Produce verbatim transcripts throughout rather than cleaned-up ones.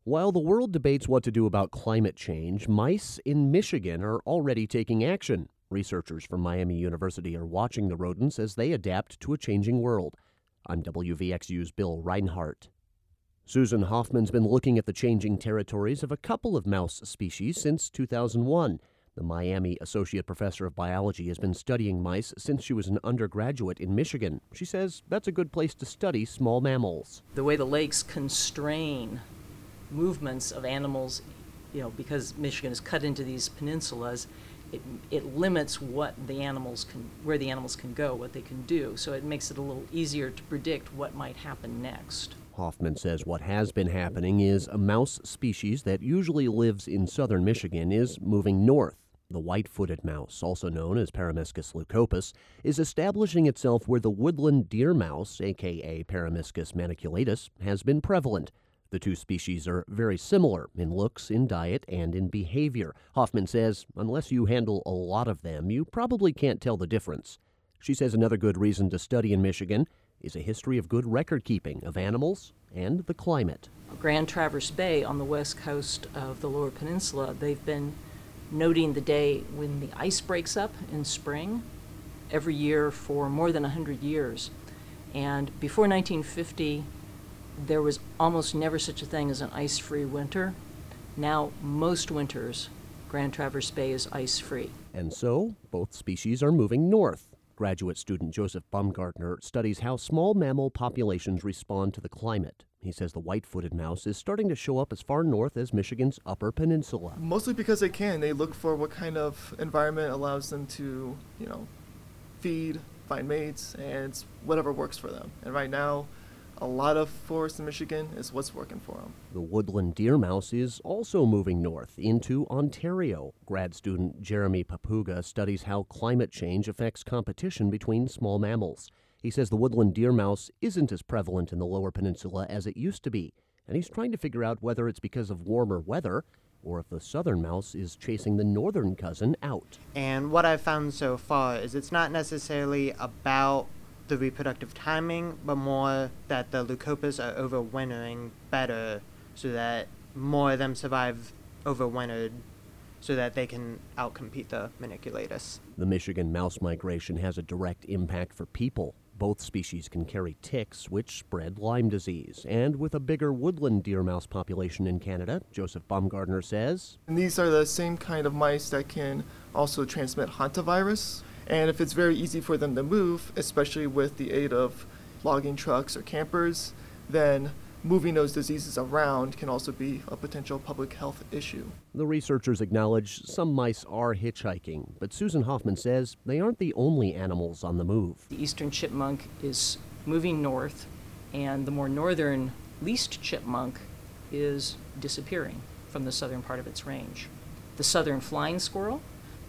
While the world debates what to do about climate change, mice in Michigan are already taking action. Researchers from Miami University are watching the rodents as they adapt to a changing world. I'm W V X U's Bill Reinhart. Susan Hoffman's been looking at the changing territories of a couple of mouse species since two thousand one. The Miami Associate Professor of Biology has been studying mice since she was an undergraduate in Michigan. She says that's a good place to study small mammals. The way the lakes constrain movements of animals, you know, because Michigan is cut into these peninsulas, it it limits what the animals can, where the animals can go, what they can do. So it makes it a little easier to predict what might happen next. Hoffman says what has been happening is a mouse species that usually lives in southern Michigan is moving north. The white-footed mouse, also known as Peromyscus leucopus, is establishing itself where the woodland deer mouse, aka Peromyscus maniculatus, has been prevalent. The two species are very similar in looks, in diet, and in behavior. Hoffman says unless you handle a lot of them, you probably can't tell the difference. She says another good reason to study in Michigan is a history of good record-keeping of animals and the climate. Grand Traverse Bay on the west coast of the Lower Peninsula, they've been noting the day when the ice breaks up in spring every year for more than one hundred years. And before nineteen fifty, there was almost never such a thing as an ice-free winter. Now, most winters, Grand Traverse Bay is ice-free. And so, both species are moving north. Graduate student Joseph Baumgartner studies how small mammal populations respond to the climate. He says the white-footed mouse is starting to show up as far north as Michigan's Upper Peninsula. Mostly because they can. They look for what kind of environment allows them to, you know, feed, find mates, and it's whatever works for them. And right now, a lot of forests in Michigan is what's working for them. The woodland deer mouse is also moving north into Ontario. Grad student Jeremy Papuga studies how climate change affects competition between small mammals. He says the woodland deer mouse isn't as prevalent in the Lower Peninsula as it used to be, and he's trying to figure out whether it's because of warmer weather or if the southern mouse is chasing the northern cousin out. And what I've found so far is it's not necessarily about the reproductive timing, but more that the leucopus are overwintering better so that more of them survive overwintered so that they can outcompete the maniculatus. The Michigan mouse migration has a direct impact for people. Both species can carry ticks, which spread Lyme disease. And with a bigger woodland deer mouse population in Canada, Joseph Baumgartner says, And these are the same kind of mice that can also transmit hantavirus. And if it's very easy for them to move, especially with the aid of logging trucks or campers, then moving those diseases around can also be a potential public health issue. The researchers acknowledge some mice are hitchhiking, but Susan Hoffman says they aren't the only animals on the move. The eastern chipmunk is moving north, and the more northern least chipmunk is disappearing from the southern part of its range. The southern flying squirrel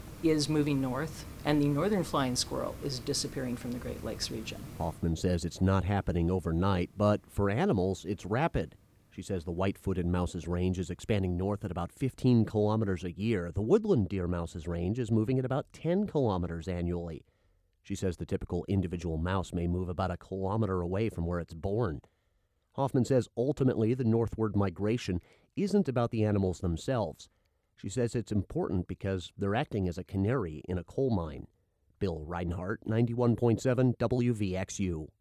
is moving north, and the northern flying squirrel is disappearing from the Great Lakes region. Hoffman says it's not happening overnight, but for animals, it's rapid. She says the white-footed mouse's range is expanding north at about fifteen kilometers a year. The woodland deer mouse's range is moving at about ten kilometers annually. She says the typical individual mouse may move about a kilometer away from where it's born. Hoffman says ultimately the northward migration isn't about the animals themselves. She says it's important because they're acting as a canary in a coal mine. Bill Reinhart, ninety-one point seven W V X U.